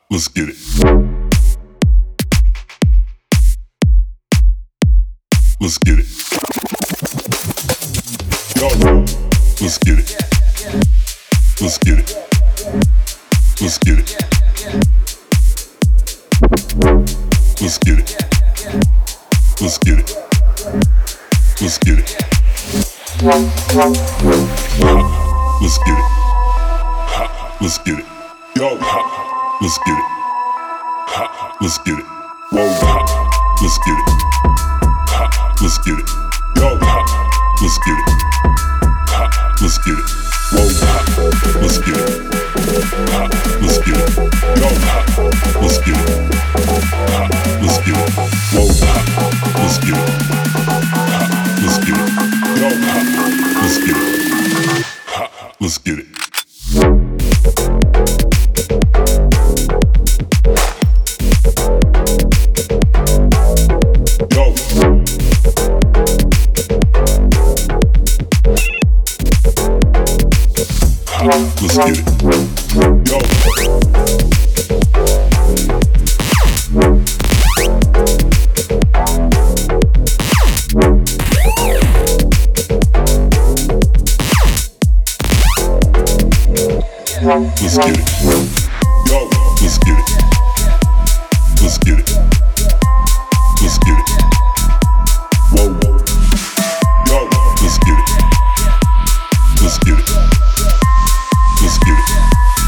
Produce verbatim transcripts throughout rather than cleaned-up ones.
Let's get it. Let's get it. Yo, let's get it. Let's get it. Let's get it. Let's get it. Let's get it. Let's get it. Let's get it. Let's get it. Yo, let's get it. Let's get it. Whoa, let's get it. Let's get it. Yo, let's get it. Let's get it. Whoa, let's get it. Let's get it. Yo, let's get it. Let's get it. Whoa, let's get it. Let's get it. Yo, let's get it. Let's get it. Let's get it. Yo. Let's get it. Yo, let's get it. Let's get it. Let's get it. Whoa. Yo, let's get it. Let's get it. Let's get it.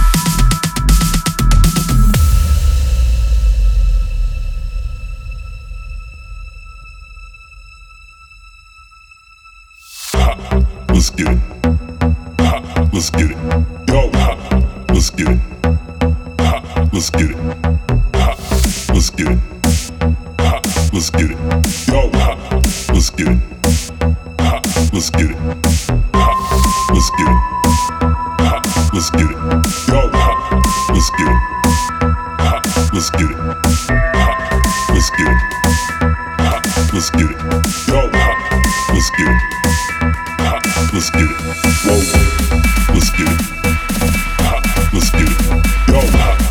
Let's get it. Let's get it. Yo, let's get it. Let's get it. Let's get it. Let's get it. Yo, let's get it. Let's get it. Let's get it. Let's get it. Yo, let's get it. Let's get it. Let's get it. Let's get it. Yo, let's get it. Let's get it. Whoa, let's get it. Let's get it. Yo.